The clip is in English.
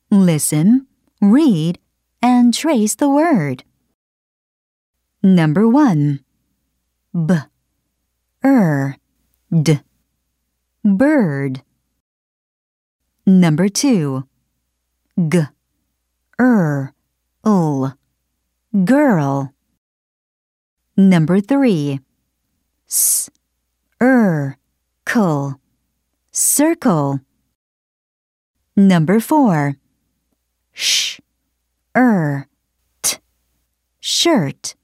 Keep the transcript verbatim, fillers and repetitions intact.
Listen, read, and trace the word. Number one. B, er, d, bird. Number two. G, er, l, girl. Number three. S, er, kle, circle. Number four. Sh, er, t, shirt.